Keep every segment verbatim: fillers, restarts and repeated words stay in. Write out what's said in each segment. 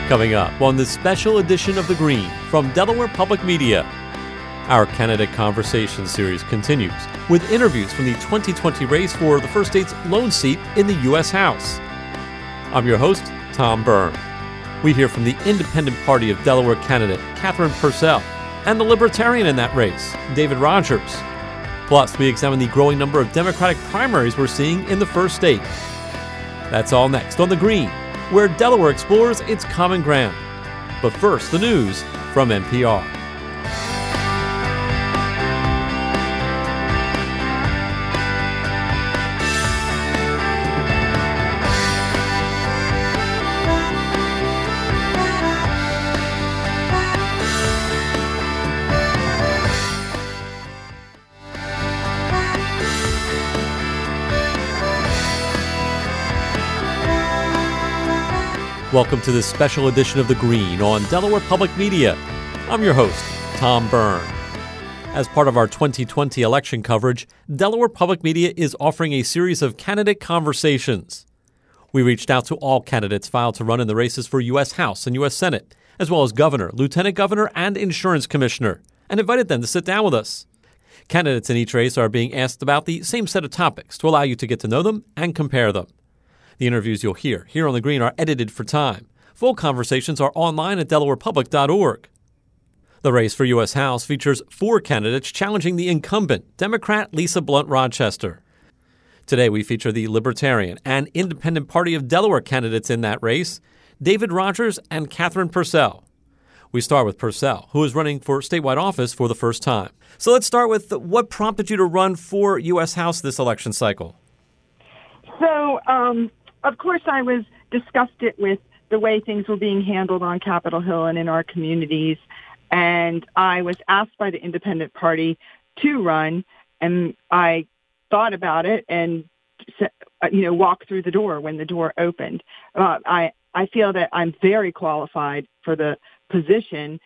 Coming up on this special edition of The Green from Delaware Public Media. Our Candidate Conversation series continues with interviews from the twenty twenty race for the first state's lone seat in the U S House. I'm your host, Tom Byrne. We hear from the Independent Party of Delaware candidate Catherine Purcell and the Libertarian in that race, David Rogers. Plus, we examine the growing number of Democratic primaries we're seeing in the first state. That's all next on The Green, where Delaware explores its common ground. But first, the news from N P R. Welcome to this special edition of The Green on Delaware Public Media. I'm your host, Tom Byrne. As part of our twenty twenty election coverage, Delaware Public Media is offering a series of candidate conversations. We reached out to all candidates filed to run in the races for U S House and U S Senate, as well as governor, lieutenant governor, and insurance commissioner, and invited them to sit down with us. Candidates in each race are being asked about the same set of topics to allow you to get to know them and compare them. The interviews you'll hear here on The Green are edited for time. Full conversations are online at delaware public dot org. The race for U S House features four candidates challenging the incumbent, Democrat Lisa Blunt Rochester. Today we feature the Libertarian and Independent Party of Delaware candidates in that race, David Rogers and Catherine Purcell. We start with Purcell, who is running for statewide office for the first time. So let's start with what prompted you to run for U S House this election cycle? So, um... Of course, I was disgusted with the way things were being handled on Capitol Hill and in our communities, and I was asked by the Independent Party to run, and I thought about it and, you know, walked through the door when the door opened. Uh, I I feel that I'm very qualified for the position,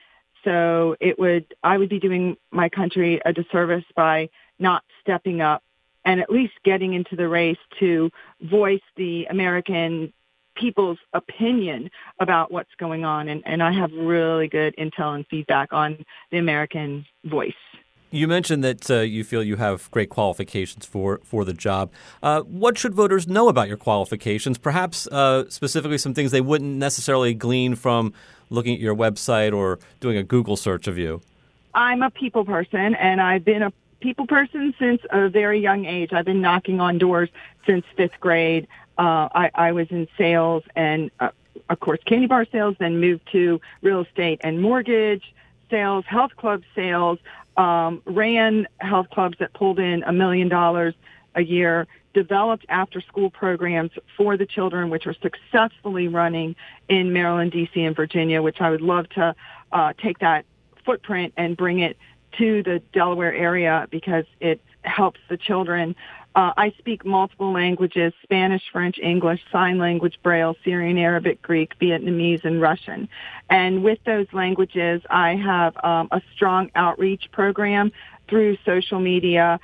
so it would I would be doing my country a disservice by not stepping up and at least getting into the race to voice the American people's opinion about what's going on. And, and I have really good intel and feedback on the American voice. You mentioned that uh, you feel you have great qualifications for, for the job. Uh, what should voters know about your qualifications? Perhaps uh, specifically some things they wouldn't necessarily glean from looking at your website or doing a Google search of you. I'm a people person, and I've been a people person since a very young age. I've been knocking on doors since fifth grade. Uh, I, I was in sales and, uh, of course, candy bar sales, then moved to real estate and mortgage sales, health club sales, um, ran health clubs that pulled in a million dollars a year, developed after-school programs for the children, which are successfully running in Maryland, D C, and Virginia, which I would love to uh, take that footprint and bring it to the Delaware area because it helps the children. Uh, I speak multiple languages, Spanish, French, English, sign language, Braille, Syrian, Arabic, Greek, Vietnamese, and Russian. And with those languages, I have um, a strong outreach program through social media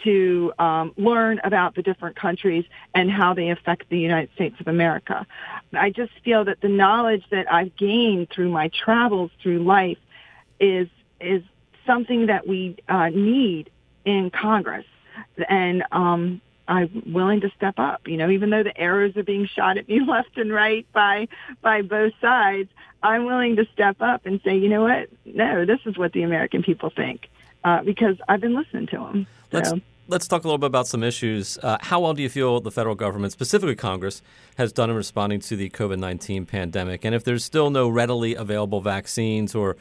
to um, learn about the different countries and how they affect the United States of America. I just feel that the knowledge that I've gained through my travels through life is is something that we uh, need in Congress. And um, I'm willing to step up, you know, even though the arrows are being shot at me left and right by by both sides, I'm willing to step up and say, you know what, no, this is what the American people think, uh, because I've been listening to them. So. Let's, let's talk a little bit about some issues. Uh, how well do you feel the federal government, specifically Congress, has done in responding to the COVID nineteen pandemic? And if there's still no readily available vaccines or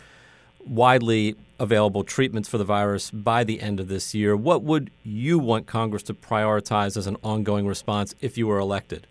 widely available treatments for the virus by the end of this year, what would you want Congress to prioritize as an ongoing response if you were elected?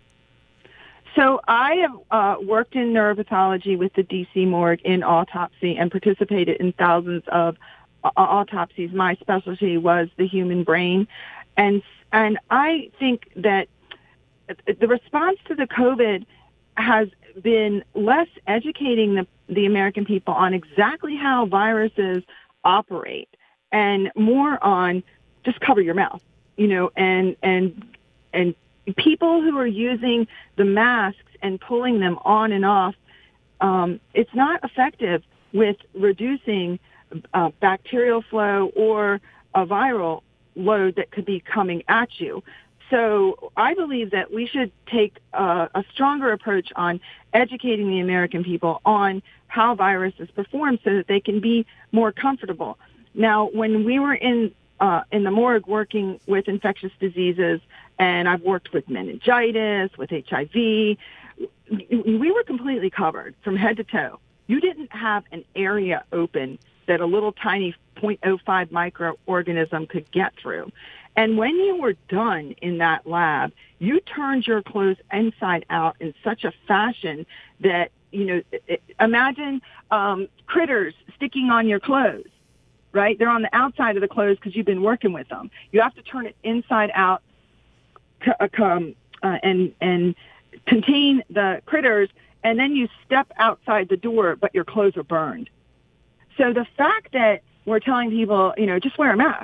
So I have uh, worked in neuropathology with the D C morgue in autopsy and participated in thousands of uh, autopsies. My specialty was the human brain. And, and I think that the response to the COVID has been less educating the, the American people on exactly how viruses operate and more on just cover your mouth, you know, and, and, and people who are using the masks and pulling them on and off um, it's not effective with reducing uh, bacterial flow or a viral load that could be coming at you. So I believe that we should take a, a stronger approach on educating the American people on how viruses perform so that they can be more comfortable. Now, when we were in uh, in the morgue working with infectious diseases, and I've worked with meningitis, with H I V, we were completely covered from head to toe. You didn't have an area open that a little tiny zero point zero five microorganism could get through. And when you were done in that lab, you turned your clothes inside out in such a fashion that, you know, imagine um, critters sticking on your clothes, right? They're on the outside of the clothes because you've been working with them. You have to turn it inside out uh, um, uh, and and contain the critters, and then you step outside the door, but your clothes are burned. So the fact that we're telling people, you know, just wear a mask,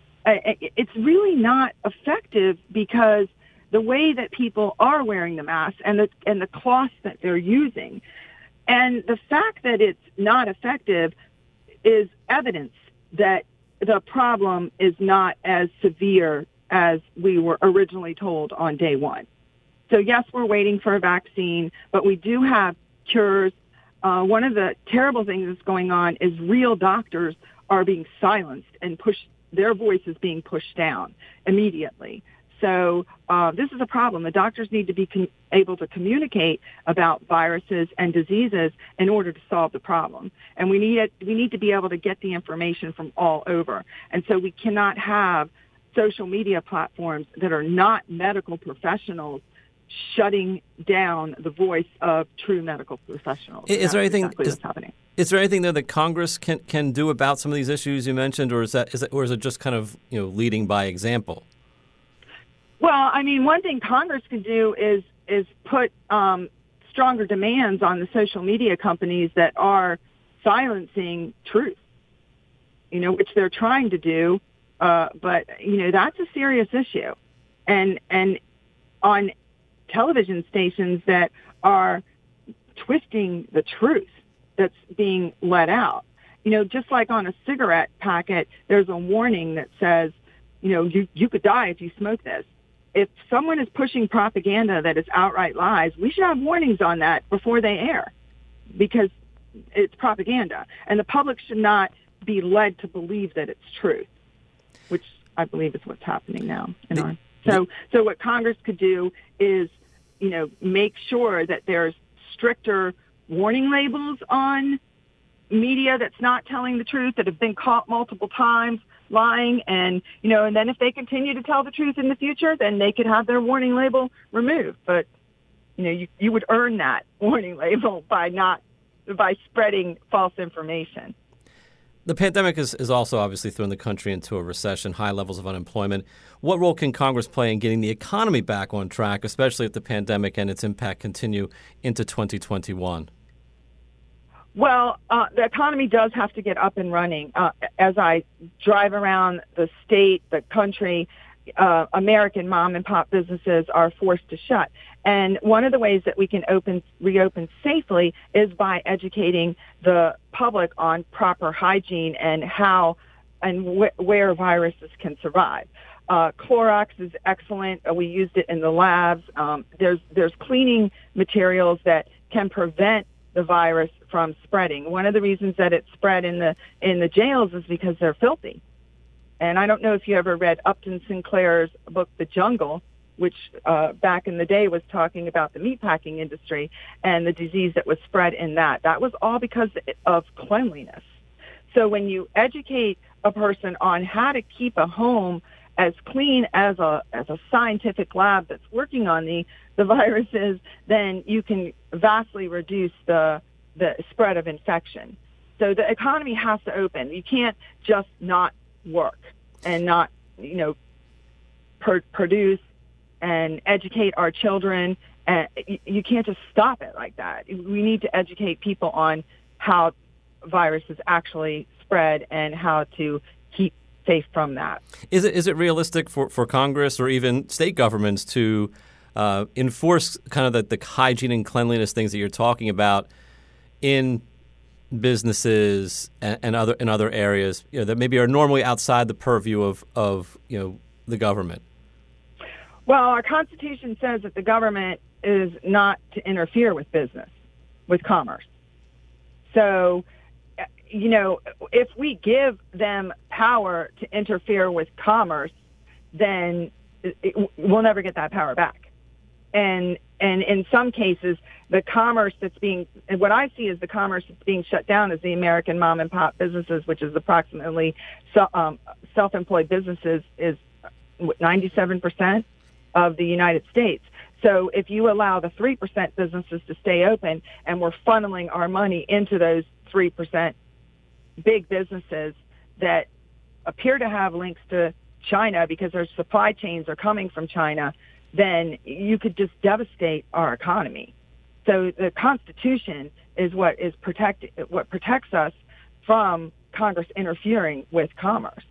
it's really not effective because the way that people are wearing the mask and the and the cloths that they're using, and the fact that it's not effective is evidence that the problem is not as severe as we were originally told on day one. So yes, we're waiting for a vaccine, but we do have cures. Uh, one of the terrible things that's going on is real doctors are being silenced and pushed, their voice is being pushed down immediately. So uh, this is a problem. The doctors need to be com- able to communicate about viruses and diseases in order to solve the problem. And we need it, we need to be able to get the information from all over. And so we cannot have social media platforms that are not medical professionals shutting down the voice of true medical professionals. Is That's there anything exactly is, what's happening. Is there anything there that Congress can, can do about some of these issues you mentioned, or is that is it, or is it just kind of, you know, leading by example? Well, I mean, one thing Congress could do is is put um, stronger demands on the social media companies that are silencing truth, you know, which they're trying to do. Uh, but, you know, that's a serious issue. And and on television stations that are twisting the truth that's being let out, you know, just like on a cigarette packet, there's a warning that says, you know, you, you could die if you smoke this. If someone is pushing propaganda that is outright lies, we should have warnings on that before they air because it's propaganda. And the public should not be led to believe that it's truth, which I believe is what's happening now in the, our So, so what Congress could do is, you know, make sure that there's stricter warning labels on media that's not telling the truth, that have been caught multiple times lying, and, you know, and then if they continue to tell the truth in the future, then they could have their warning label removed. But, you know, you, you would earn that warning label by not, by spreading false information. The pandemic has, has also obviously thrown the country into a recession, high levels of unemployment. What role can Congress play in getting the economy back on track, especially if the pandemic and its impact continue into twenty twenty-one? Well, uh, the economy does have to get up and running. Uh, as I drive around the state, the country, uh, American mom and pop businesses are forced to shut. And one of the ways that we can open, reopen safely is by educating the public on proper hygiene and how and wh- where viruses can survive. Uh, Clorox is excellent. Uh, we used it in the labs. Um, there's there's cleaning materials that can prevent the virus from spreading. One of the reasons that it spread in the in the jails is because they're filthy. And I don't know if you ever read Upton Sinclair's book, The Jungle, which uh, back in the day was talking about the meatpacking industry and the disease that was spread in that. That was all because of cleanliness. So when you educate a person on how to keep a home as clean as a as a scientific lab that's working on the, the viruses, then you can vastly reduce the the spread of infection. So the economy has to open. You can't just not work and not, you know, pr- produce and educate our children. And you can't just stop it like that. We need to educate people on how viruses actually spread and how to keep safe from that. Is it is it realistic for, for Congress or even state governments to uh, enforce kind of the, the hygiene and cleanliness things that you're talking about, in businesses and, and other in other areas, you know, that maybe are normally outside the purview of, of you know the government? Well, our Constitution says that the government is not to interfere with business, with commerce. So, you know, if we give them power to interfere with commerce, then it, it, we'll never get that power back. And and in some cases, the commerce that's being, and what I see as the commerce that's being shut down is the American mom and pop businesses, which is approximately so, um, self-employed businesses, is ninety-seven percent of the United States. So if you allow the three percent businesses to stay open, and we're funneling our money into those three percent big businesses that appear to have links to China because their supply chains are coming from China, then you could just devastate our economy. So the Constitution is what is protect what protects us from Congress interfering with commerce.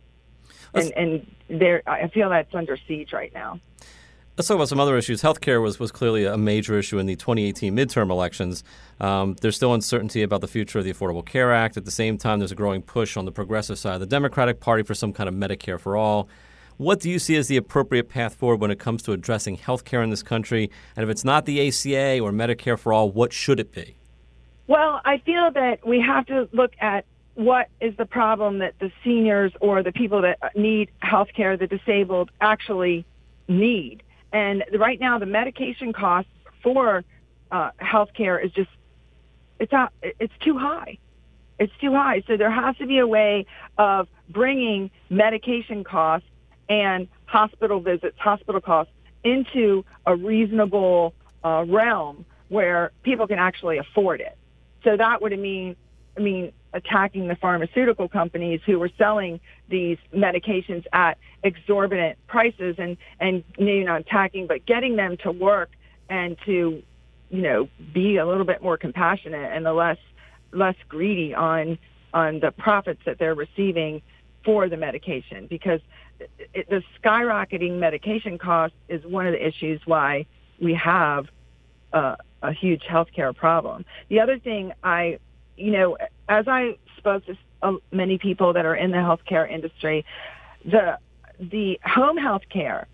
And, and there, I feel that's under siege right now. Let's talk about some other issues. Healthcare was, was clearly a major issue in the twenty eighteen midterm elections. Um, there's still uncertainty about the future of the Affordable Care Act. At the same time, there's a growing push on the progressive side of the Democratic Party for some kind of Medicare for all. What do you see as the appropriate path forward when it comes to addressing healthcare in this country? And if it's not the A C A or Medicare for all, what should it be? Well, I feel that we have to look at what is the problem that the seniors or the people that need healthcare, the disabled, actually need. And right now, the medication costs for uh, healthcare is just, it's not, it's too high. It's too high. So there has to be a way of bringing medication costs and hospital visits, hospital costs into a reasonable uh, realm where people can actually afford it. So that would mean, I mean, attacking the pharmaceutical companies who were selling these medications at exorbitant prices, and, and you know, attacking, but getting them to work and to, you know, be a little bit more compassionate and the less less greedy on on the profits that they're receiving for the medication, because it, the skyrocketing medication cost is one of the issues why we have uh, a huge healthcare problem. The other thing I, you know, as I spoke to uh, many people that are in the healthcare industry, the the home health care,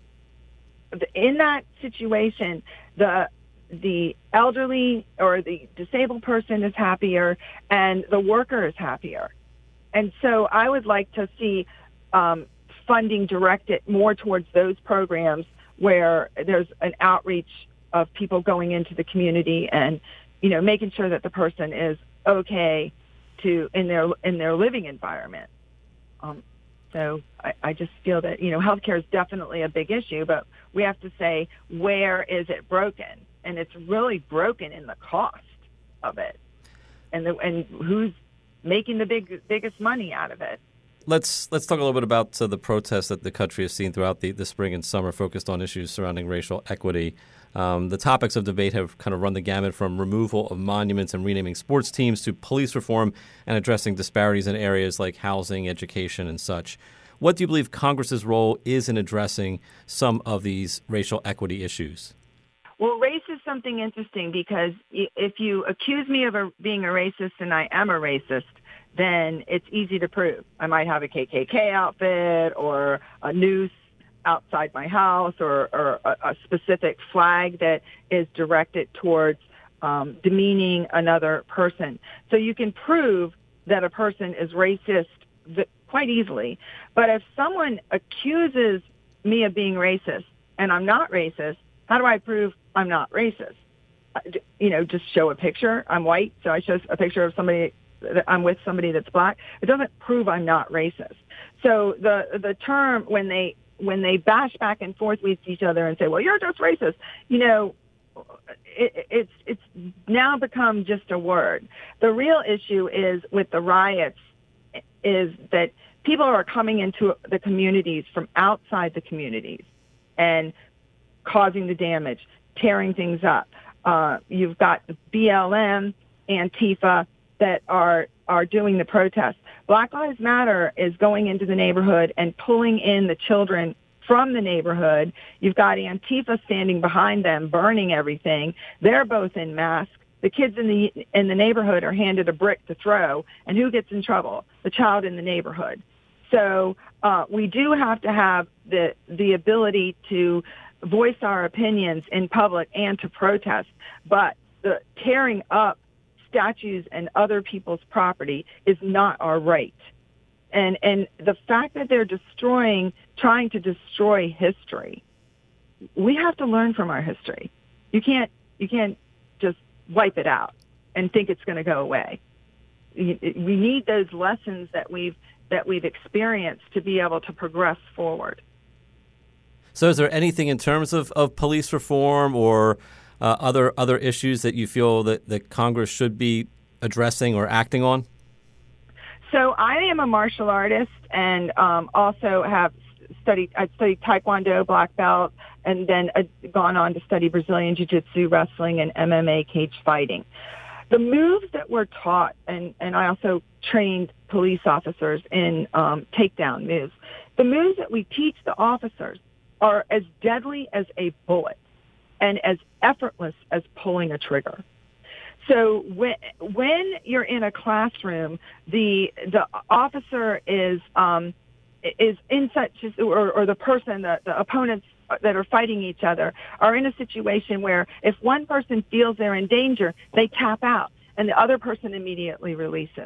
in that situation, the the elderly or the disabled person is happier and the worker is happier. And so I would like to see um, funding directed more towards those programs where there's an outreach of people going into the community and, you know, making sure that the person is okay to in their in their living environment. Um, so I, I just feel that, you know, healthcare is definitely a big issue, but we have to say, where is it broken? And it's really broken in the cost of it, and the, and who's making the big biggest money out of it. Let's let's talk a little bit about uh, the protests that the country has seen throughout the, the spring and summer, focused on issues surrounding racial equity. Um, the topics of debate have kind of run the gamut from removal of monuments and renaming sports teams to police reform and addressing disparities in areas like housing, education, and such. What do you believe Congress's role is in addressing some of these racial equity issues? Well, race is something interesting, because if you accuse me of a, being a racist and I am a racist, then it's easy to prove. I might have a K K K outfit or a noose outside my house, or, or a, a specific flag that is directed towards um, demeaning another person. So you can prove that a person is racist quite easily. But if someone accuses me of being racist and I'm not racist, how do I prove I'm not racist? You know, just show a picture. I'm white, so I show a picture of somebody that I'm with somebody that's black. It doesn't prove I'm not racist. So the the term, when they when they bash back and forth with each other and say, "Well, you're just racist," you know, it, it's it's now become just a word. The real issue is with the riots is that people are coming into the communities from outside the communities and causing the damage, tearing things up. Uh, you've got the B L M, Antifa that are are doing the protests. Black Lives Matter is going into the neighborhood and pulling in the children from the neighborhood. You've got Antifa standing behind them, burning everything. They're both in masks. the kids in the in the neighborhood are handed a brick to throw, and who gets in trouble? The child in the neighborhood. So uh, we do have to have the the ability to voice our opinions in public and to protest, but the tearing up statues and other people's property is not our right. And and the fact that they're destroying, trying to destroy history, we have to learn from our history. You can't you can't just wipe it out and think it's going to go away. We need those lessons that we've that we've experienced to be able to progress forward. So is there anything in terms of, of police reform or uh, other other issues that you feel that, that Congress should be addressing or acting on? So I am a martial artist and um, also have studied, I studied Taekwondo, black belt, and then uh, gone on to study Brazilian Jiu-Jitsu, wrestling, and M M A cage fighting. The moves that we're taught, and, and I also trained police officers in um, takedown moves, the moves that we teach the officers are as deadly as a bullet and as effortless as pulling a trigger. So when when you're in a classroom, the the officer is um, is in such or, or the person, the, the opponents that are fighting each other are in a situation where if one person feels they're in danger, they tap out and the other person immediately releases.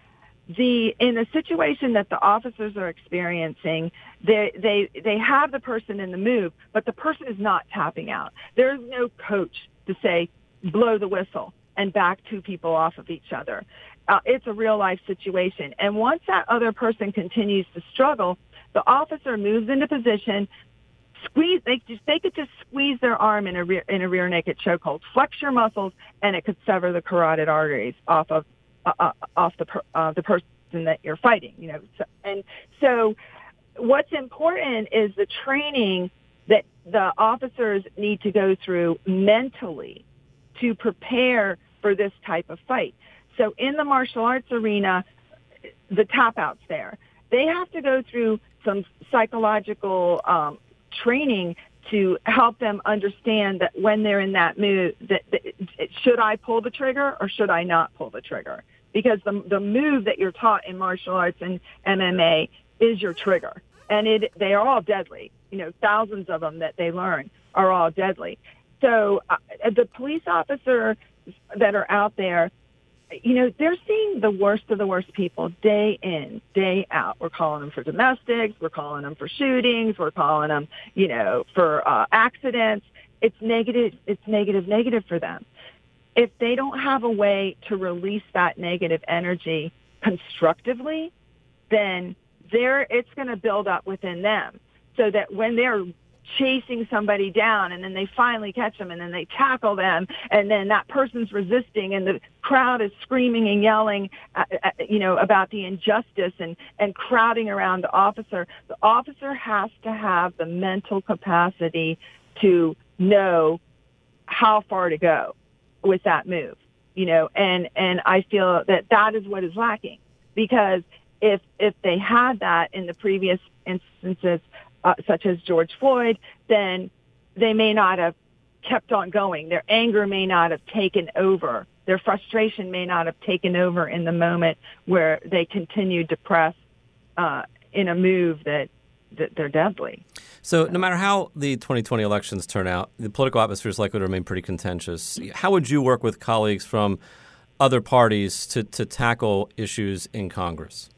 The in a situation that the officers are experiencing, they they they have the person in the move, but the person is not tapping out. There's no coach to say blow the whistle and back two people off of each other. Uh, it's a real life situation. And once that other person continues to struggle, the officer moves into position, squeeze, they just, they could just squeeze their arm in a rear, in a rear naked chokehold, flex your muscles, and it could sever the carotid arteries off of, uh, uh, off the, per, uh, the person that you're fighting, you know. So, and so what's important is the training that the officers need to go through mentally to prepare for this type of fight. So in the martial arts arena, the tap outs there, they have to go through some psychological um, training to help them understand that when they're in that mood, that, that should I pull the trigger or should I not pull the trigger? Because the the move that you're taught in martial arts and M M A is your trigger, and it they are all deadly. You know, thousands of them that they learn are all deadly. So uh, the police officer that are out there, you know, they're seeing the worst of the worst people day in, day out. We're calling them for domestics. We're calling them for shootings. We're calling them, you know, for uh, accidents. It's negative. It's negative, negative for them. If they don't have a way to release that negative energy constructively, then they're, it's going to build up within them so that when they're chasing somebody down and then they finally catch them and then they tackle them and then that person's resisting and the crowd is screaming and yelling, uh, uh, you know, about the injustice and, and crowding around the officer. The officer has to have the mental capacity to know how far to go with that move, you know, and, and I feel that that is what is lacking because if, if they had that in the previous instances, Uh, such as George Floyd, then they may not have kept on going. Their anger may not have taken over. Their frustration may not have taken over in the moment where they continued to press uh, in a move that, that they're deadly. So no matter how the twenty twenty elections turn out, the political atmosphere is likely to remain pretty contentious. How would you work with colleagues from other parties to, to tackle issues in Congress?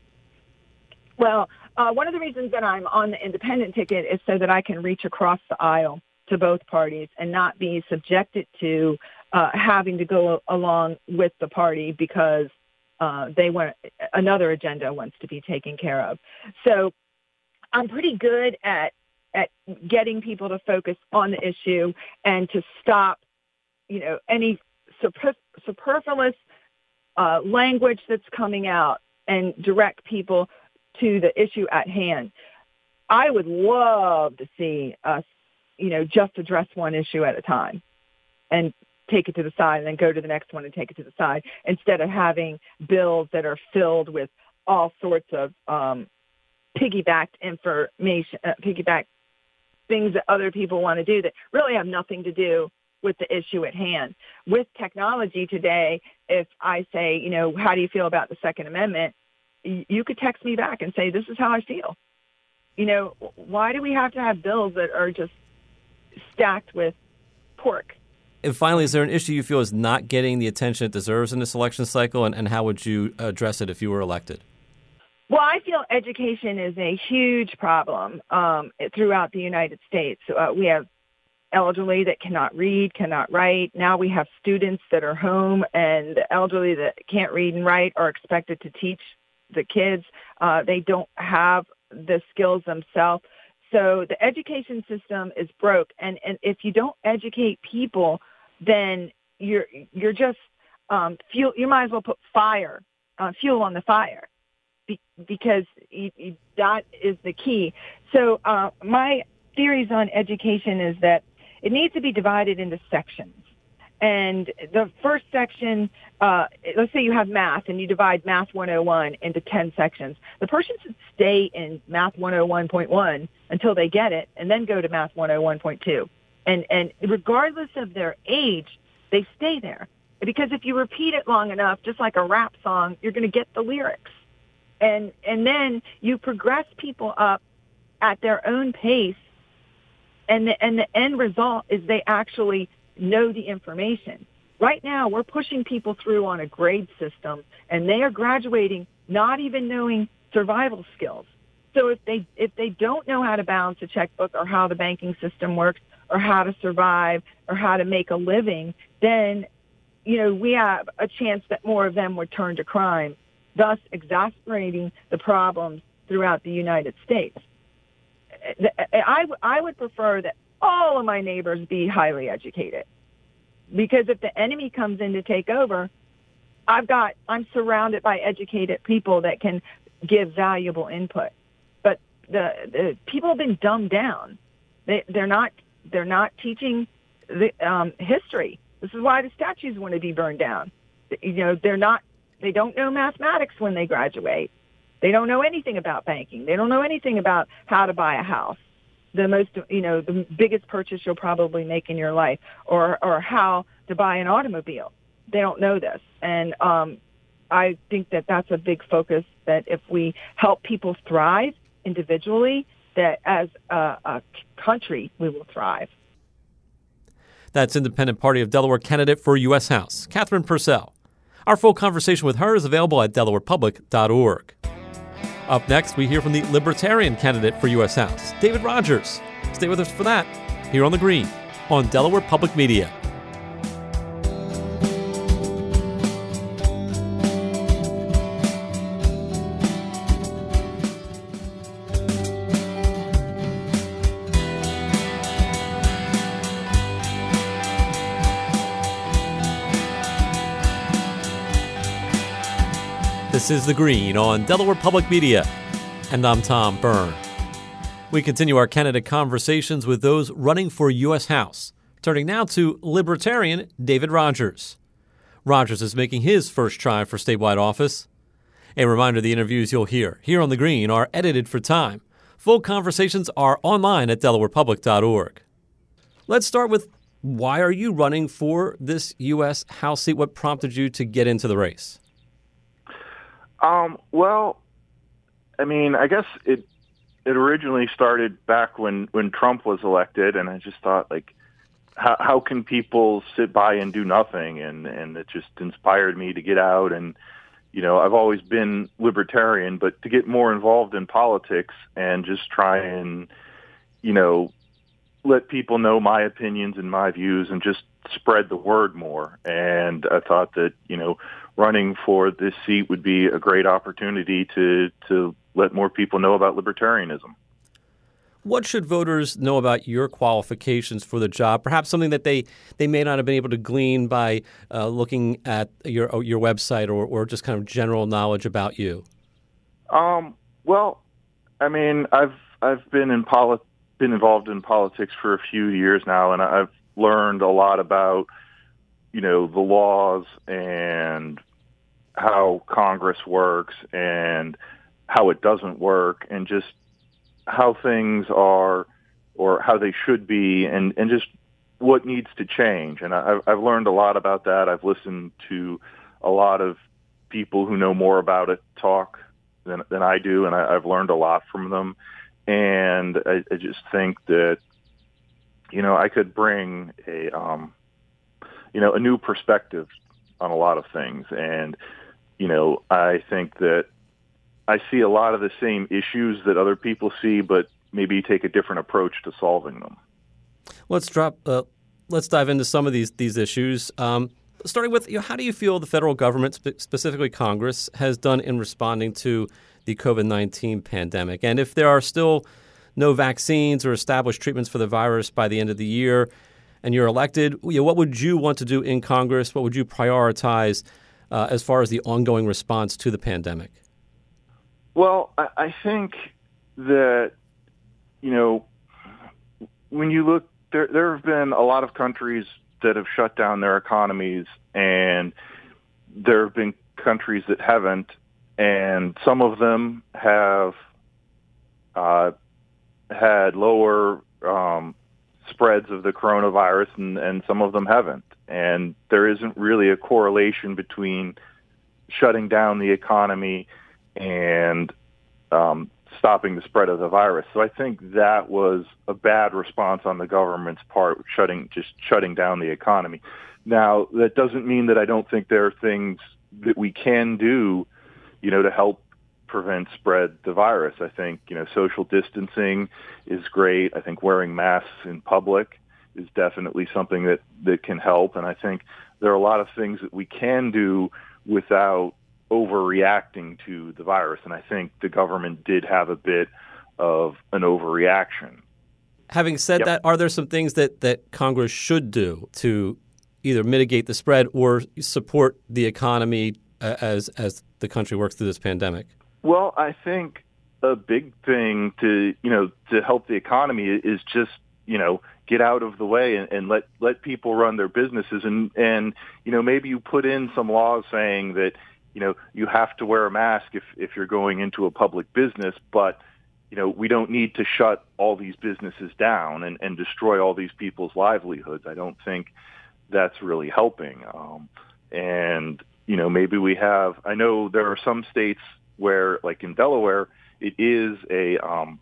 Well, Uh, one of the reasons that I'm on the independent ticket is so that I can reach across the aisle to both parties and not be subjected to uh, having to go along with the party because uh, they want another agenda wants to be taken care of. So I'm pretty good at at getting people to focus on the issue and to stop, you know, any super, superfluous uh, language that's coming out and direct people to the issue at hand. I would love to see us, you know, just address one issue at a time and take it to the side and then go to the next one and take it to the side instead of having bills that are filled with all sorts of um, piggybacked information, uh, piggybacked things that other people want to do that really have nothing to do with the issue at hand. With technology today, if I say, you know, how do you feel about the Second Amendment, you could text me back and say, this is how I feel. You know, why do we have to have bills that are just stacked with pork? And finally, is there an issue you feel is not getting the attention it deserves in this election cycle, and, and how would you address it if you were elected? Well, I feel education is a huge problem um, throughout the United States. Uh, we have elderly that cannot read, cannot write. Now we have students that are home, and the elderly that can't read and write are expected to teach the kids. Uh, they don't have the skills themselves. So the education system is broke, and, and if you don't educate people, then you're you're just um, fuel. You might as well put fire, uh, fuel on the fire. Because that is the key. So uh, my theories on education is that it needs to be divided into sections. And the first section, uh, let's say you have math and you divide Math one oh one into ten sections. The person should stay in Math one oh one point one until they get it and then go to Math one oh one point two. And, and regardless of their age, they stay there. Because if you repeat it long enough, just like a rap song, you're going to get the lyrics. And and then you progress people up at their own pace, and the, and the end result is they actually know the information. Right now, we're pushing people through on a grade system, and they are graduating not even knowing survival skills. So if they if they don't know how to balance a checkbook or how the banking system works or how to survive or how to make a living, then, you know, we have a chance that more of them would turn to crime, thus exacerbating the problems throughout the United States. I, I would prefer that all of my neighbors be highly educated, because if the enemy comes in to take over, I've got, I'm surrounded by educated people that can give valuable input. But the, the people have been dumbed down. They, they're not, they're not teaching the um, history. This is why the statues want to be burned down. You know, they're not, They don't know mathematics when they graduate. They don't know anything about banking. They don't know anything about how to buy a house, the most, you know, the biggest purchase you'll probably make in your life, or, or how to buy an automobile. They don't know this. And um, I think that that's a big focus, that if we help people thrive individually, that as a, a country, we will thrive. That's Independent Party of Delaware candidate for U S House, Catherine Purcell. Our full conversation with her is available at delaware public dot org. Up next, we hear from the Libertarian candidate for U S House, David Rogers. Stay with us for that, here on The Green, on Delaware Public Media. This is The Green on Delaware Public Media, and I'm Tom Byrne. We continue our candidate conversations with those running for U S House, turning now to Libertarian David Rogers. Rogers is making his first try for statewide office. A reminder, the interviews you'll hear here on The Green are edited for time. Full conversations are online at delaware public dot org. Let's start with, why are you running for this U S House seat? What prompted you to get into the race? Um, well, I mean, I guess it it originally started back when, when Trump was elected, and I just thought, like, how how can people sit by and do nothing? And, and it just inspired me to get out. And, you know, I've always been libertarian, but to get more involved in politics and just try and, you know, let people know my opinions and my views and just spread the word more. And I thought that, you know, running for this seat would be a great opportunity to to let more people know about libertarianism. What should voters know about your qualifications for the job? Perhaps something that they, they may not have been able to glean by uh, looking at your your website, or, or just kind of general knowledge about you. Um, well, I mean, I've I've been in poli- been involved in politics for a few years now, and I've learned a lot about, you know, the laws and how Congress works and how it doesn't work, and just how things are or how they should be, and, and just what needs to change. And I've, I've learned a lot about that. I've listened to a lot of people who know more about it talk than, than I do, and I, I've learned a lot from them. And I, I just think that, you know, I could bring a, um, you know, a new perspective on a lot of things. And, you know, I think that I see a lot of the same issues that other people see, but maybe take a different approach to solving them. Let's drop. Uh, let's dive into some of these these issues. Um, starting with, you know, how do you feel the federal government, spe- specifically Congress, has done in responding to the COVID nineteen pandemic? And if there are still no vaccines or established treatments for the virus by the end of the year, and you're elected, you know, what would you want to do in Congress? What would you prioritize uh, as far as the ongoing response to the pandemic? Well, I, I think that, you know, when you look, there, there have been a lot of countries that have shut down their economies, and there have been countries that haven't, and some of them have uh, had lower um, spreads of the coronavirus, and, and some of them haven't. And there isn't really a correlation between shutting down the economy and um, stopping the spread of the virus. So I think that was a bad response on the government's part, shutting just shutting down the economy. Now, that doesn't mean that I don't think there are things that we can do, you know, to help prevent spread the virus. I think, you know, social distancing is great. I think wearing masks in public is definitely something that, that can help. And I think there are a lot of things that we can do without overreacting to the virus. And I think the government did have a bit of an overreaction. Having said Yep. that, are there some things that, that Congress should do to either mitigate the spread or support the economy uh, as as the country works through this pandemic? Well, I think a big thing to, you know, to help the economy is just, you know, get out of the way and, and let, let people run their businesses. And, and, you know, maybe you put in some laws saying that, you know, you have to wear a mask if, if you're going into a public business, but, you know, we don't need to shut all these businesses down and, and destroy all these people's livelihoods. I don't think that's really helping. Um, and, you know, maybe we have, I know there are some states where, like in Delaware, it is a, um,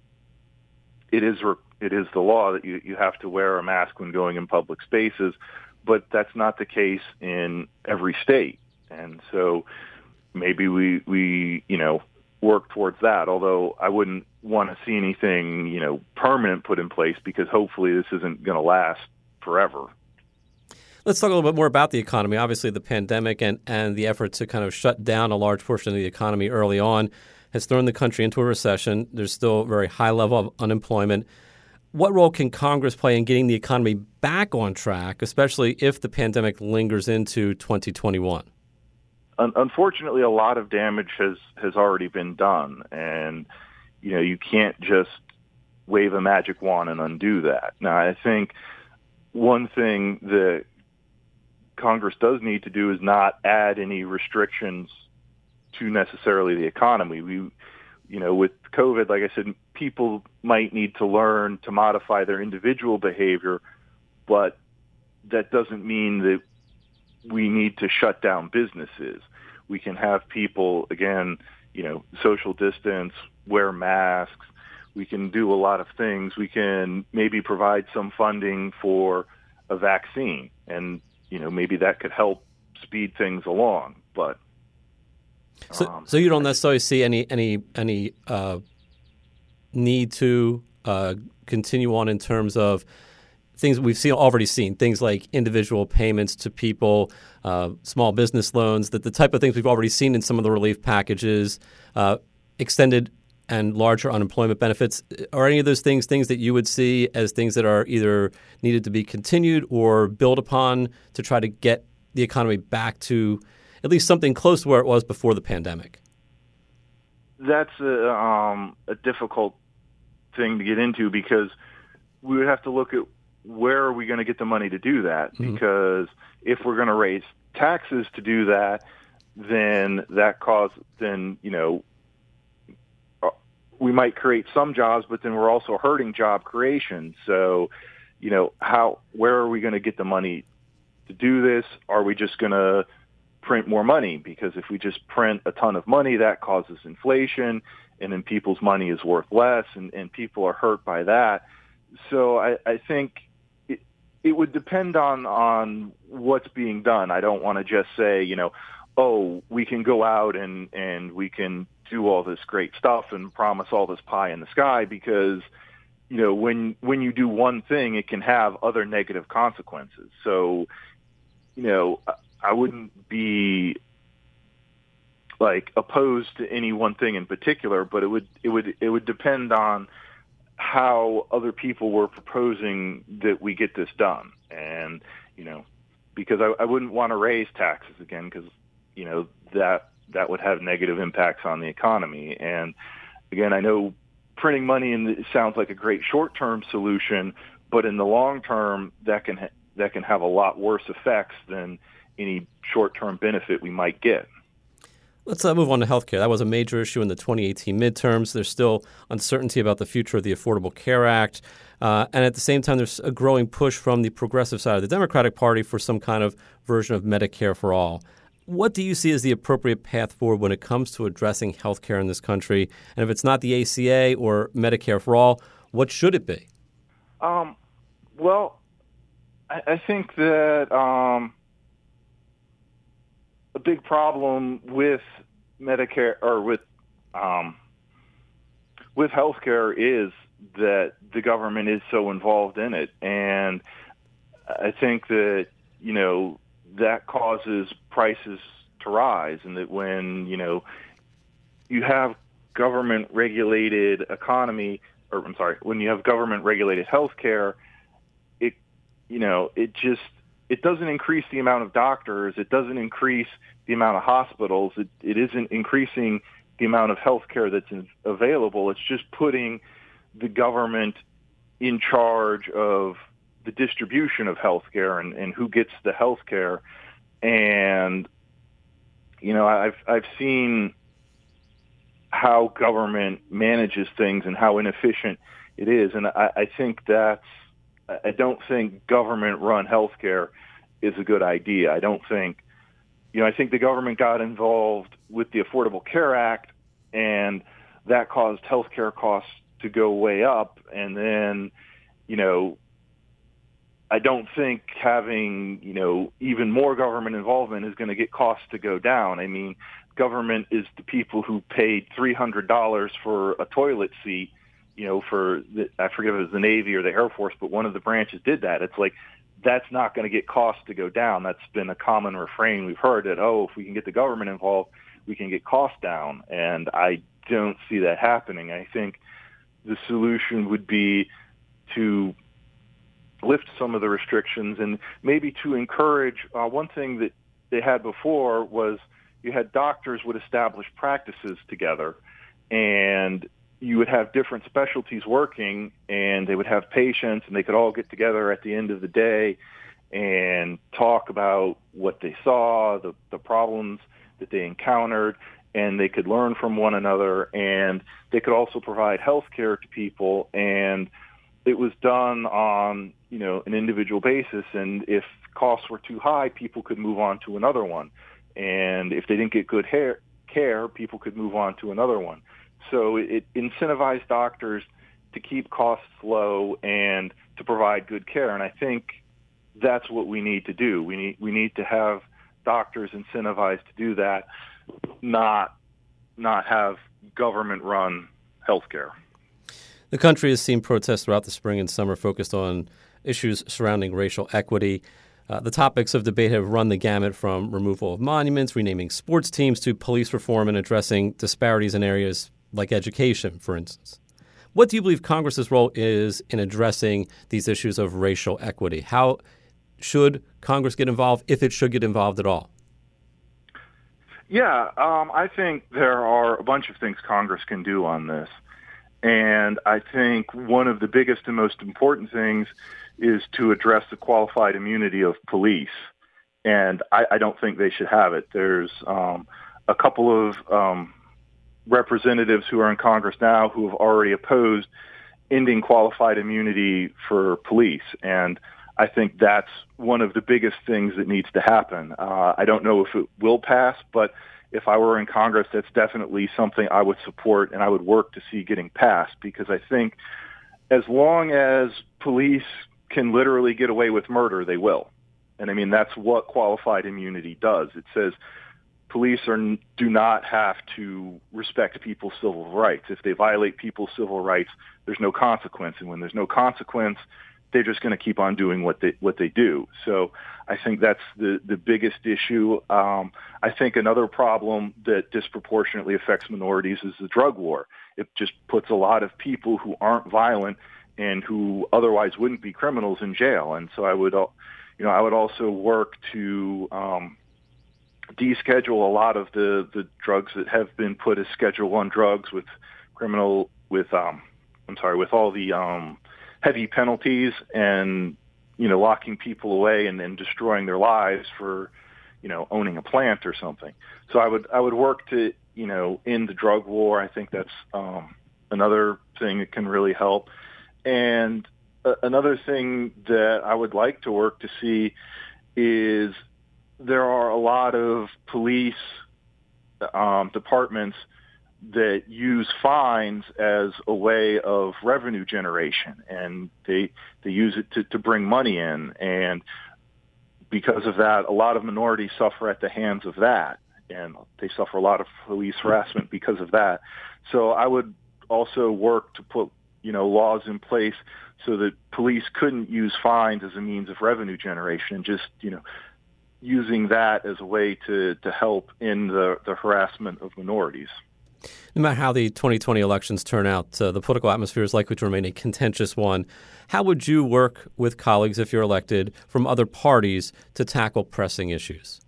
it is, it is the law that you, you have to wear a mask when going in public spaces, but that's not the case in every state. And so maybe we, we, you know, work towards that, although I wouldn't want to see anything, you know, permanent put in place, because hopefully this isn't going to last forever. Let's talk a little bit more about the economy. Obviously, the pandemic and, and the effort to kind of shut down a large portion of the economy early on has thrown the country into a recession. There's still a very high level of unemployment. What role can Congress play in getting the economy back on track, especially if the pandemic lingers into twenty twenty-one? Unfortunately, a lot of damage has, has already been done, and, you know, you can't just wave a magic wand and undo that. Now, I think one thing that Congress does need to do is not add any restrictions to necessarily the economy. We, you know, with COVID, like I said, people might need to learn to modify their individual behavior, but that doesn't mean that we need to shut down businesses. We can have people, again, you know, social distance, wear masks. We can do a lot of things. We can maybe provide some funding for a vaccine, and, you know, maybe that could help speed things along. But so, um, so you don't necessarily see any any any uh, need to uh, continue on in terms of things we've seen already seen, things like individual payments to people, uh, small business loans, that the type of things we've already seen in some of the relief packages, uh, extended and larger unemployment benefits. Are any of those things things that you would see as things that are either needed to be continued or built upon to try to get the economy back to at least something close to where it was before the pandemic? That's a, um, a difficult thing to get into, because we would have to look at where are we going to get the money to do that? Mm-hmm. Because if we're going to raise taxes to do that, then that cause, then, you know, we might create some jobs, but then we're also hurting job creation. So, you know, how where are we going to get the money to do this? Are we just going to print more money? Because if we just print a ton of money, that causes inflation, and then people's money is worth less, and, and people are hurt by that. So I, I think it, it would depend on, on what's being done. I don't want to just say, you know, oh, we can go out and, and we can do all this great stuff and promise all this pie in the sky, because, you know, when when you do one thing, it can have other negative consequences. So, you know, I wouldn't be like opposed to any one thing in particular, but it would it would it would depend on how other people were proposing that we get this done. And, you know, because I, I wouldn't want to raise taxes again, because, you know, that that would have negative impacts on the economy. And again, I know printing money in the, sounds like a great short-term solution, but in the long term, that can ha- that can have a lot worse effects than any short-term benefit we might get. Let's uh, move on to healthcare. That was a major issue in the twenty eighteen midterms. There's still uncertainty about the future of the Affordable Care Act. Uh, and at the same time, there's a growing push from the progressive side of the Democratic Party for some kind of version of Medicare for all. What do you see as the appropriate path forward when it comes to addressing healthcare in this country? And if it's not the A C A or Medicare for all, what should it be? Um, well, I, I think that um, a big problem with Medicare or with um, with healthcare is that the government is so involved in it, and I think that, you know, that causes prices to rise, and that when, you know, you have government regulated economy, or I'm sorry, when you have government regulated healthcare, it, you know, it just, it doesn't increase the amount of doctors, it doesn't increase the amount of hospitals, it, it isn't increasing the amount of healthcare that's in, available. It's just putting the government in charge of the distribution of healthcare and, and who gets the healthcare. And, you know, I've I've seen how government manages things and how inefficient it is. And I, I think that's, I don't think government-run healthcare is a good idea. I don't think, you know, I think the government got involved with the Affordable Care Act, and that caused healthcare costs to go way up. And then, you know, I don't think having, you know, even more government involvement is going to get costs to go down. I mean, government is the people who paid three hundred dollars for a toilet seat, you know, for, the, I forget if it was the Navy or the Air Force, but one of the branches did that. It's like, that's not going to get costs to go down. That's been a common refrain. We've heard that, oh, if we can get the government involved, we can get costs down. And I don't see that happening. I think the solution would be to lift some of the restrictions and maybe to encourage, uh, one thing that they had before was you had doctors would establish practices together, and you would have different specialties working, and they would have patients, and they could all get together at the end of the day and talk about what they saw, the, the problems that they encountered, and they could learn from one another, and they could also provide health care to people. And it was done on, you know, an individual basis, and if costs were too high, people could move on to another one. And if they didn't get good hair, care, people could move on to another one. So it incentivized doctors to keep costs low and to provide good care. And I think that's what we need to do. We need we need to have doctors incentivized to do that, not not have government-run healthcare. The country has seen protests throughout the spring and summer focused on issues surrounding racial equity. Uh, the topics of debate have run the gamut from removal of monuments, renaming sports teams, to police reform and addressing disparities in areas like education, for instance. What do you believe Congress's role is in addressing these issues of racial equity? How should Congress get involved, if it should get involved at all? Yeah, um, I think there are a bunch of things Congress can do on this. And I think one of the biggest and most important things is to address the qualified immunity of police. And I, I don't think they should have it. There's um, a couple of um, representatives who are in Congress now who have already opposed ending qualified immunity for police. And I think that's one of the biggest things that needs to happen. Uh, I don't know if it will pass, but if I were in Congress, that's definitely something I would support and I would work to see getting passed, because I think as long as police can literally get away with murder, they will. And I mean, that's what qualified immunity does. It says police are, do not have to respect people's civil rights. If they violate people's civil rights, there's no consequence. And when there's no consequence, they're just going to keep on doing what they what they do. So I think that's the, the biggest issue. Um, I think another problem that disproportionately affects minorities is the drug war. It just puts a lot of people who aren't violent and who otherwise wouldn't be criminals in jail. And so I would, you know, I would also work to um, deschedule a lot of the, the drugs that have been put as Schedule One drugs with criminal with um, I'm sorry with all the um, heavy penalties and, you know, locking people away and then destroying their lives for, you know, owning a plant or something. So I would, I would work to, you know, end the drug war. I think that's um, another thing that can really help. And uh, another thing that I would like to work to see is there are a lot of police um, departments that use fines as a way of revenue generation, and they they use it to, to bring money in. And because of that, a lot of minorities suffer at the hands of that, and they suffer a lot of police harassment because of that. So I would also work to put, you know, laws in place so that police couldn't use fines as a means of revenue generation, and just, you know, using that as a way to, to help in the, the harassment of minorities. No matter how the twenty twenty elections turn out, uh, the political atmosphere is likely to remain a contentious one. How would you work with colleagues, if you're elected, from other parties to tackle pressing issues?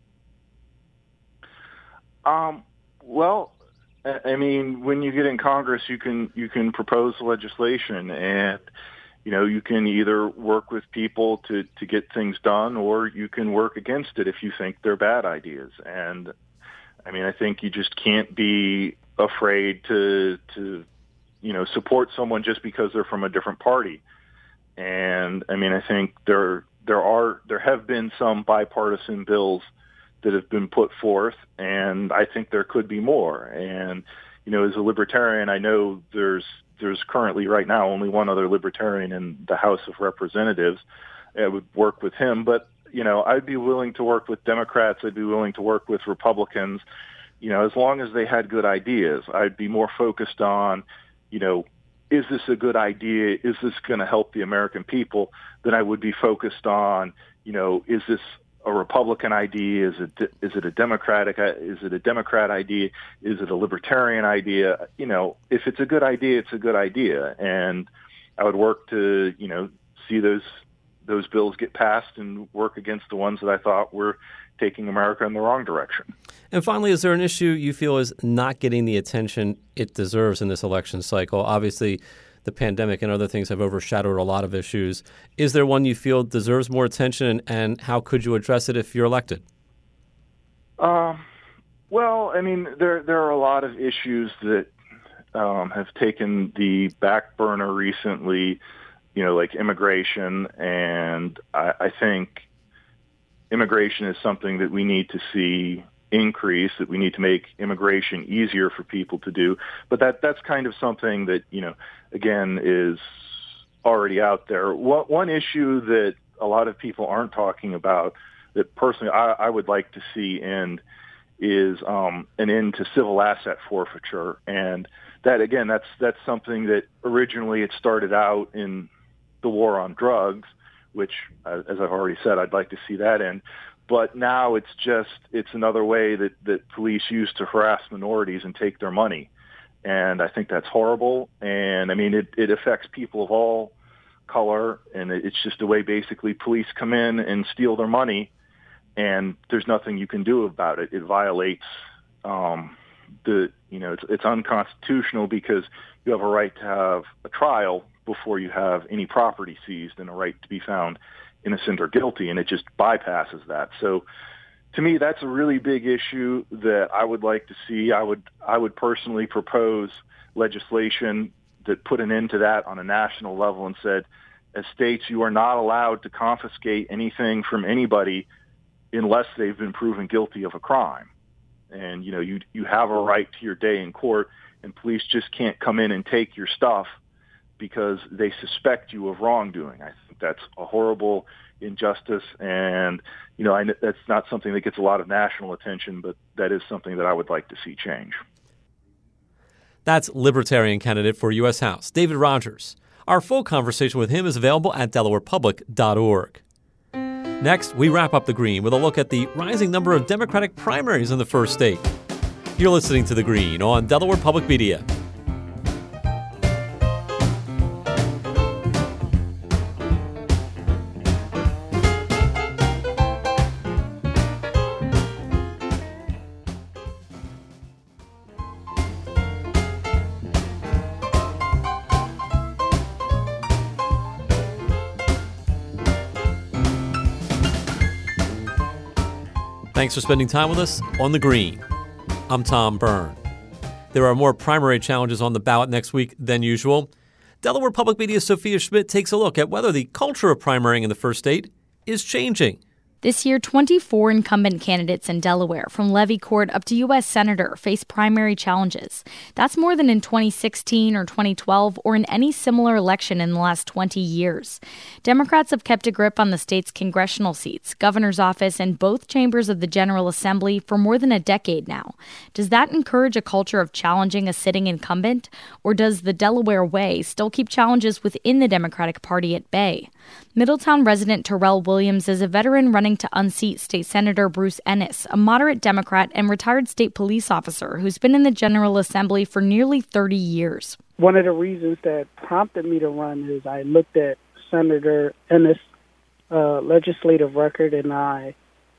Um, well, I mean, when you get in Congress, you can you can propose legislation, and you know, you can either work with people to, to get things done, or you can work against it if you think they're bad ideas. And I mean, I think you just can't be afraid to, to, you know, support someone just because they're from a different party. And I mean, I think there, there are, there have been some bipartisan bills that have been put forth, and I think there could be more. And, you know, as a libertarian, I know there's, there's currently right now only one other libertarian in the House of Representatives. I would work with him, but you know, I'd be willing to work with Democrats. I'd be willing to work with Republicans, you know, as long as they had good ideas. I'd be more focused on, you know, is this a good idea? Is this going to help the American people? Than I would be focused on, you know, is this a Republican idea? Is it, is it a Democratic, is it a Democrat idea? Is it a libertarian idea? You know, if it's a good idea, it's a good idea. And I would work to, you know, see those those bills get passed and work against the ones that I thought were taking America in the wrong direction. And finally, is there an issue you feel is not getting the attention it deserves in this election cycle? Obviously, the pandemic and other things have overshadowed a lot of issues. Is there one you feel deserves more attention, and, and how could you address it if you're elected? Um, well, I mean, there there are a lot of issues that um, have taken the back burner recently, you know, like immigration. And I, I think immigration is something that we need to see increase, that we need to make immigration easier for people to do. But that that's kind of something that, you know, again, is already out there. One, one issue that a lot of people aren't talking about that personally I, I would like to see end is um, an end to civil asset forfeiture. And that, again, that's that's something that originally it started out in the war on drugs, which, uh, as I've already said, I'd like to see that end. But now it's just, it's another way that, that police use to harass minorities and take their money. And I think that's horrible. And I mean, it, it affects people of all color. And it's just a way basically police come in and steal their money, and there's nothing you can do about it. It violates um, the, you know, it's, it's unconstitutional because you have a right to have a trial before you have any property seized and a right to be found innocent or guilty, and it just bypasses that. So to me, that's a really big issue that I would like to see. I would I would personally propose legislation that put an end to that on a national level and said, as states, you are not allowed to confiscate anything from anybody unless they've been proven guilty of a crime. And, you know, you you have a right to your day in court, and police just can't come in and take your stuff because they suspect you of wrongdoing. I think that's a horrible injustice, and, you know, I, that's not something that gets a lot of national attention, but that is something that I would like to see change. That's Libertarian candidate for U S House, David Rogers. Our full conversation with him is available at delaware public dot org. Next, we wrap up The Green with a look at the rising number of Democratic primaries in the first state. You're listening to The Green on Delaware Public Media. Thanks for spending time with us on The Green. I'm Tom Byrne. There are more primary challenges on the ballot next week than usual. Delaware Public Media's Sophia Schmidt takes a look at whether the culture of primarying in the first state is changing. This year, twenty-four incumbent candidates in Delaware, from levy court up to U S senator, face primary challenges. That's more than in twenty sixteen or twenty twelve or in any similar election in the last twenty years. Democrats have kept a grip on the state's congressional seats, governor's office, and both chambers of the General Assembly for more than a decade now. Does that encourage a culture of challenging a sitting incumbent? Or does the Delaware way still keep challenges within the Democratic Party at bay? Middletown resident Terrell Williams is a veteran running to unseat State Senator Bruce Ennis, a moderate Democrat and retired state police officer who's been in the General Assembly for nearly thirty years. One of the reasons that prompted me to run is I looked at Senator Ennis' uh, legislative record, and I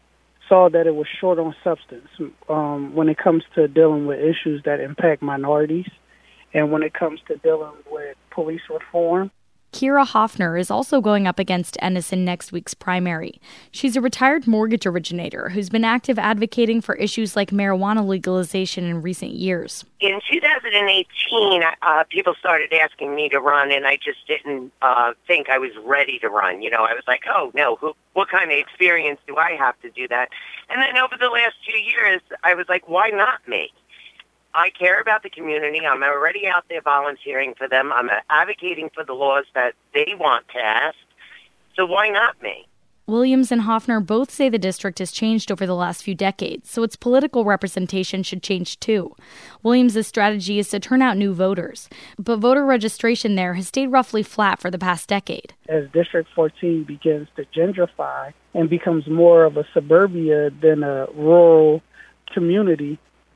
saw that it was short on substance um, when it comes to dealing with issues that impact minorities and when it comes to dealing with police reform. Kira Hoffner is also going up against Ennis in next week's primary. She's a retired mortgage originator who's been active advocating for issues like marijuana legalization in recent years. In two thousand eighteen, uh, people started asking me to run, and I just didn't uh, think I was ready to run. You know, I was like, oh, no, who, what kind of experience do I have to do that? And then over the last two years, I was like, why not me? I care about the community. I'm already out there volunteering for them. I'm advocating for the laws that they want passed. So why not me? Williams and Hoffner both say the district has changed over the last few decades, so its political representation should change too. Williams' strategy is to turn out new voters, but voter registration there has stayed roughly flat for the past decade. As District fourteen begins to gentrify and becomes more of a suburbia than a rural community,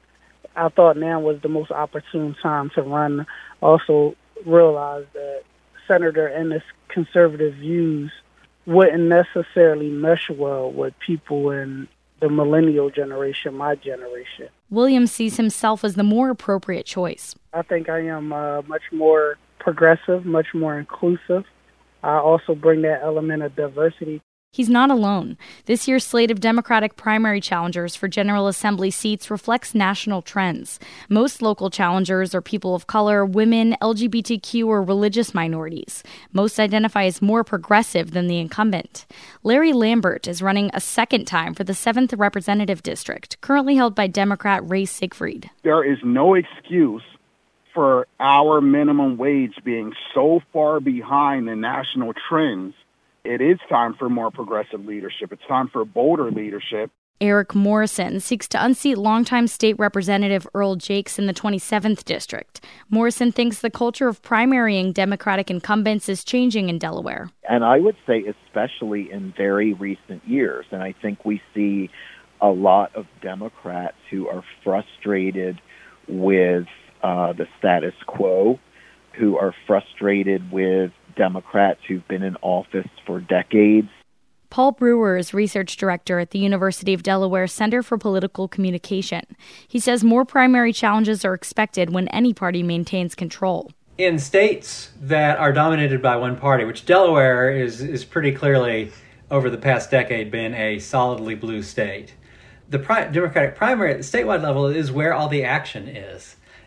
I thought now was the most opportune time to run. Also realized that Senator Ennis' conservative views wouldn't necessarily mesh well with people in the millennial generation, my generation. Williams sees himself as the more appropriate choice. I think I am uh, much more progressive, much more inclusive. I also bring that element of diversity. He's not alone. This year's slate of Democratic primary challengers for General Assembly seats reflects national trends. Most local challengers are people of color, women, L G B T Q, or religious minorities. Most identify as more progressive than the incumbent. Larry Lambert is running a second time for the seventh Representative District, currently held by Democrat Ray Siegfried. There is no excuse for our minimum wage being so far behind the national trends. It is time for more progressive leadership. It's time for bolder leadership. Eric Morrison seeks to unseat longtime state representative Earl Jakes in the twenty-seventh district. Morrison thinks the culture of primarying Democratic incumbents is changing in Delaware. And I would say especially in very recent years. And I think we see a lot of Democrats who are frustrated with uh, the status quo, who are frustrated with Democrats who've been in office for decades. Paul Brewer is research director at the University of Delaware Center for Political Communication. He says more primary challenges are expected when any party maintains control. In states that are dominated by one party, which Delaware is, is pretty clearly, over the past decade, been a solidly blue state, the pri- Democratic primary at the statewide level is where all the action is.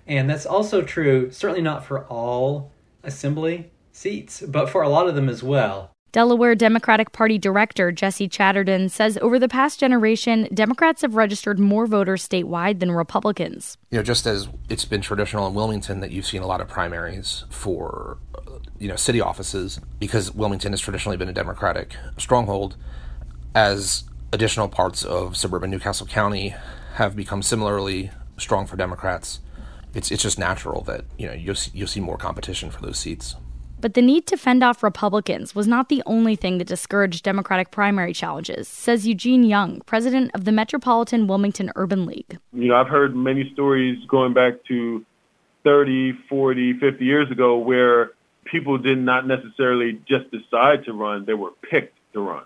And that's also true, certainly not for all assembly seats, but for a lot of them as well. Delaware Democratic Party Director Jesse Chatterton says over the past generation, Democrats have registered more voters statewide than Republicans. You know, just as it's been traditional in Wilmington that you've seen a lot of primaries for, you know, city offices, because Wilmington has traditionally been a Democratic stronghold, as additional parts of suburban Newcastle County have become similarly strong for Democrats, it's it's just natural that, you know, you'll see, you'll see more competition for those seats. But the need to fend off Republicans was not the only thing that discouraged Democratic primary challenges, says Eugene Young, president of the Metropolitan Wilmington Urban League. You know, I've heard many stories going back to thirty, forty, fifty years ago where people did not necessarily just decide to run, they were picked to run.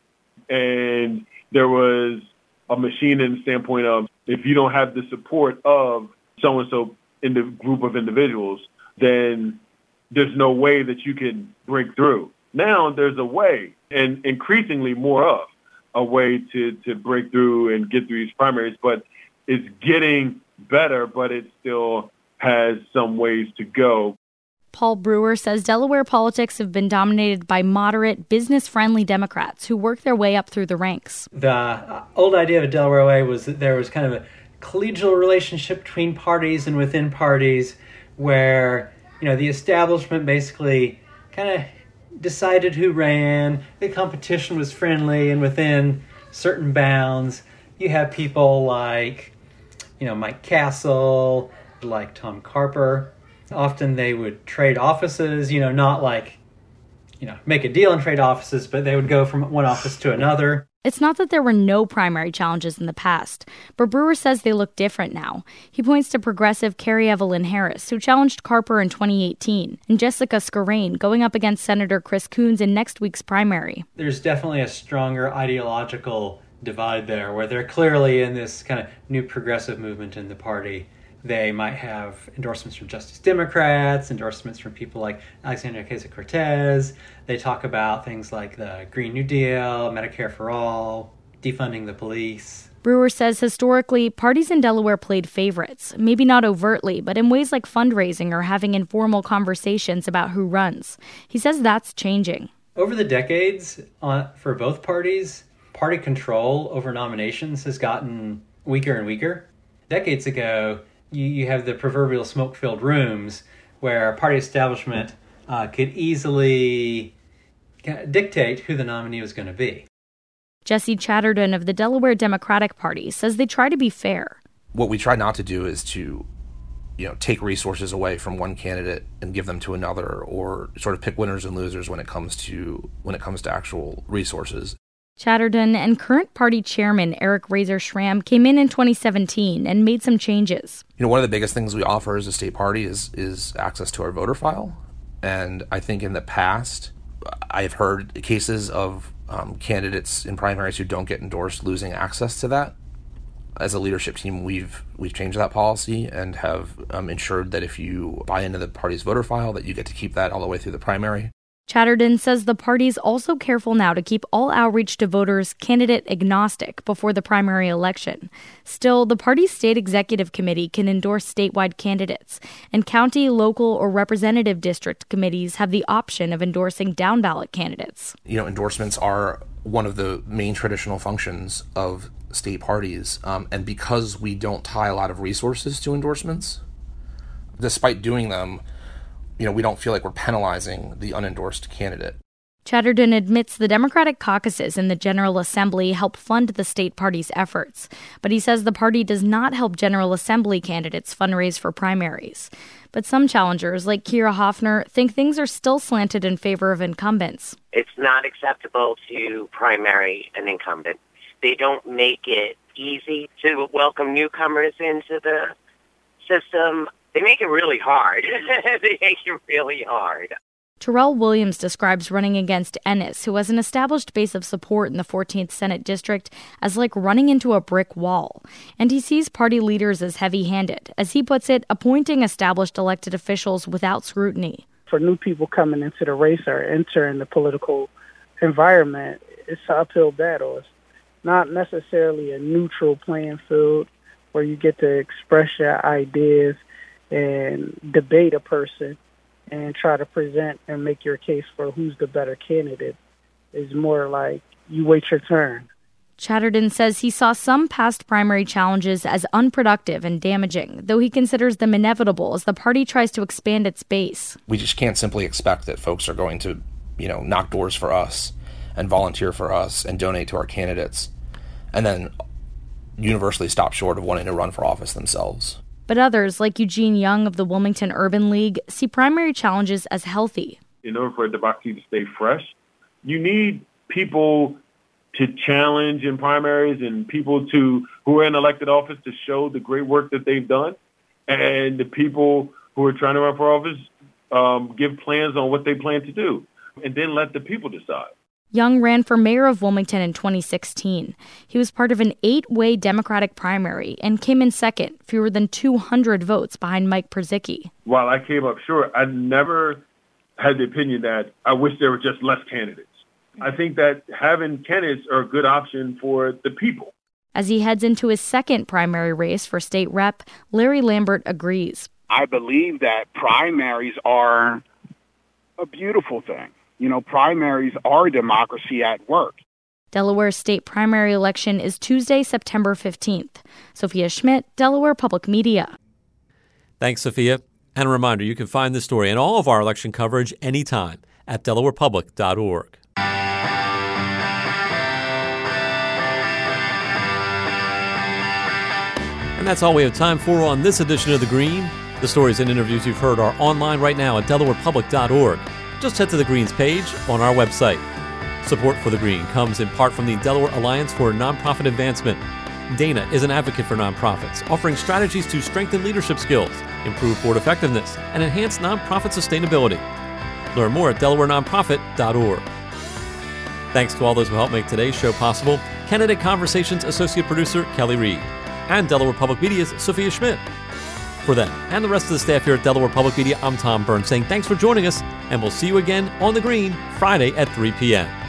And there was a machine in the standpoint of, if you don't have the support of so-and-so in the group of individuals, then there's no way that you can break through. Now there's a way, and increasingly more of a way to, to break through and get through these primaries, but it's getting better, but it still has some ways to go. Paul Brewer says Delaware politics have been dominated by moderate, business-friendly Democrats who work their way up through the ranks. The old idea of Delaware way was that there was kind of a collegial relationship between parties and within parties where, you know, the establishment basically kind of decided who ran. The competition was friendly, and within certain bounds, you have people like, you know, Mike Castle, like Tom Carper. Often they would trade offices, you know, not like, you know, make a deal and trade offices, but they would go from one office to another. It's not that there were no primary challenges in the past, but Brewer says they look different now. He points to progressive Carrie Evelyn Harris, who challenged Carper in twenty eighteen, and Jessica Skarain going up against Senator Chris Coons in next week's primary. There's definitely a stronger ideological divide there, where they're clearly in this kind of new progressive movement in the party. They might have endorsements from Justice Democrats, endorsements from people like Alexandria Ocasio-Cortez. They talk about things like the Green New Deal, Medicare for All, defunding the police. Brewer says historically, parties in Delaware played favorites, maybe not overtly, but in ways like fundraising or having informal conversations about who runs. He says that's changing. Over the decades, uh, for both parties, party control over nominations has gotten weaker and weaker. Decades ago, You, you have the proverbial smoke-filled rooms where a party establishment uh, could easily dictate who the nominee was going to be. Jesse Chatterton of the Delaware Democratic Party says they try to be fair. What we try not to do is to, you know, take resources away from one candidate and give them to another, or sort of pick winners and losers when it comes to when it comes to actual resources. Chatterton and current party chairman Eric Razor Schramm came in in twenty seventeen and made some changes. You know, one of the biggest things we offer as a state party is is access to our voter file. And I think in the past, I've heard cases of um, candidates in primaries who don't get endorsed losing access to that. As a leadership team, we've we've changed that policy and have um, ensured that if you buy into the party's voter file, that you get to keep that all the way through the primary. Chatterton says the party's also careful now to keep all outreach to voters candidate agnostic before the primary election. Still, the party's state executive committee can endorse statewide candidates, and county, local, or representative district committees have the option of endorsing down-ballot candidates. You know, endorsements are one of the main traditional functions of state parties, um, and because we don't tie a lot of resources to endorsements, despite doing them, you know, we don't feel like we're penalizing the unendorsed candidate. Chatterton admits the Democratic caucuses in the General Assembly help fund the state party's efforts, but he says the party does not help General Assembly candidates fundraise for primaries. But some challengers, like Kira Hoffner, think things are still slanted in favor of incumbents. It's not acceptable to primary an incumbent. They don't make it easy to welcome newcomers into the system. They make it really hard. They make it really hard. Terrell Williams describes running against Ennis, who has an established base of support in the fourteenth Senate District, as like running into a brick wall. And he sees party leaders as heavy-handed, as he puts it, appointing established elected officials without scrutiny. For new people coming into the race or entering the political environment, it's an uphill battle. It's not necessarily a neutral playing field where you get to express your ideas and debate a person and try to present and make your case for who's the better candidate. It's more like you wait your turn. Chatterton says he saw some past primary challenges as unproductive and damaging, though he considers them inevitable as the party tries to expand its base. We just can't simply expect that folks are going to, you know, knock doors for us and volunteer for us and donate to our candidates and then universally stop short of wanting to run for office themselves. But others, like Eugene Young of the Wilmington Urban League, see primary challenges as healthy. In order for a democracy to stay fresh, you need people to challenge in primaries and people to who are in elected office to show the great work that they've done. And the people who are trying to run for office um, give plans on what they plan to do and then let the people decide. Young ran for mayor of Wilmington in twenty sixteen. He was part of an eight-way Democratic primary and came in second, fewer than two hundred votes behind Mike Przicki. While I came up short, I never had the opinion that I wish there were just less candidates. I think that having candidates are a good option for the people. As he heads into his second primary race for state rep, Larry Lambert agrees. I believe that primaries are a beautiful thing. You know, primaries are democracy at work. Delaware's state primary election is Tuesday, September fifteenth. Sophia Schmidt, Delaware Public Media. Thanks, Sophia. And a reminder, you can find this story and all of our election coverage anytime at delaware public dot org. And that's all we have time for on this edition of The Green. The stories and interviews you've heard are online right now at delaware public dot org. Just head to the Green's page on our website. Support for The Green comes in part from the Delaware Alliance for Nonprofit Advancement. Dana is an advocate for nonprofits, offering strategies to strengthen leadership skills, improve board effectiveness, and enhance nonprofit sustainability. Learn more at delaware nonprofit dot org. Thanks to all those who helped make today's show possible. Candidate Conversations Associate Producer Kelly Reed, and Delaware Public Media's Sophia Schmidt. For them and the rest of the staff here at Delaware Public Media, I'm Tom Byrne saying thanks for joining us, and we'll see you again on The Green Friday at three p.m.